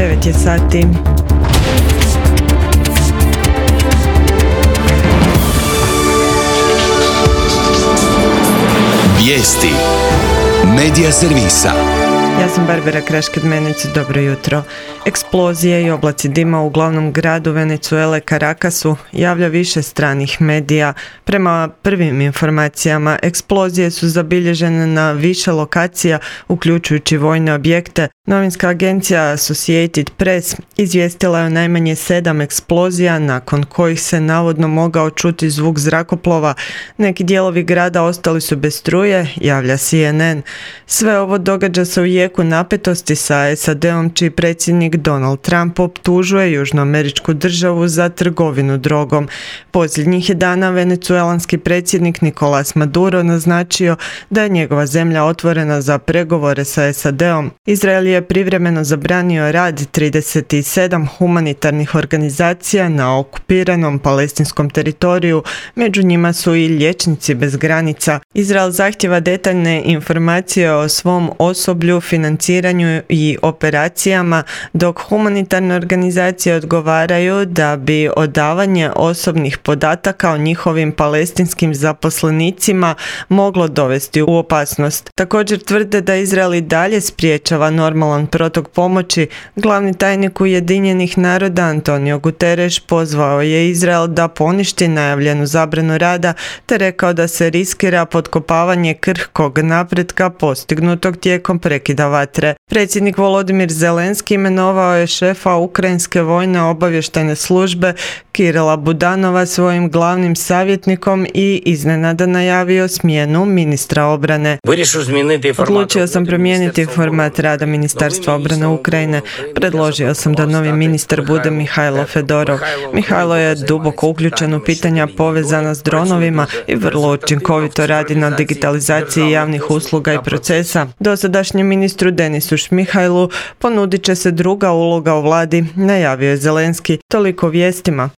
9 je sati. Vijesti Medija servisa. Ja sam Barbara Krašked-Menić, dobro jutro. Eksplozije i oblaci dima u glavnom gradu Venezuele Caracasu javlja više stranih medija. Prema prvim informacijama, eksplozije su zabilježene na više lokacija, uključujući vojne objekte. Novinska agencija Associated Press izvijestila je o najmanje 7 eksplozija, nakon kojih se navodno mogao čuti zvuk zrakoplova. Neki dijelovi grada ostali su bez struje, javlja CNN. Sve ovo događa se u jeku napetosti sa SAD-om, čiji predsjednik Donald Trump optužuje južnoameričku državu za trgovinu drogom. Posljednjih je dana venecuelanski predsjednik Nicolás Maduro naznačio da je njegova zemlja otvorena za pregovore sa SAD-om. Izrael je privremeno zabranio rad 37 humanitarnih organizacija na okupiranom palestinskom teritoriju, među njima su i Liječnici bez granica. Izrael zahtjeva detaljne informacije o svom osoblju, financiranju i operacijama, dok humanitarne organizacije odgovaraju da bi odavanje osobnih podataka o njihovim palestinskim zaposlenicima moglo dovesti u opasnost. Također tvrde da Izrael i dalje spriječava normalan protok pomoći. Glavni tajnik Ujedinjenih naroda Antonio Guterres pozvao je Izrael da poništi najavljenu zabranu rada, te rekao da se riskira potkopavanje krhkog napretka postignutog tijekom prekida vatre. Predsjednik Volodimir Zelenski imenovao je šefa ukrajinske vojne obavještajne službe Kirila Budanova svojim glavnim savjetnikom i iznenada najavio smjenu ministra obrane. Odlučio sam promijeniti format rada Ministarstva obrane Ukrajine. Predložio sam da novi ministar bude Mihajlo Fedorov. Mihajlo je duboko uključen u pitanja povezana s dronovima i vrlo učinkovito radi na digitalizaciji javnih usluga i procesa. Dosadašnjem ministru Denisu Šmihajlu ponudit će se druga uloga u vladi, najavio je Zelenski. Toliko vijestima.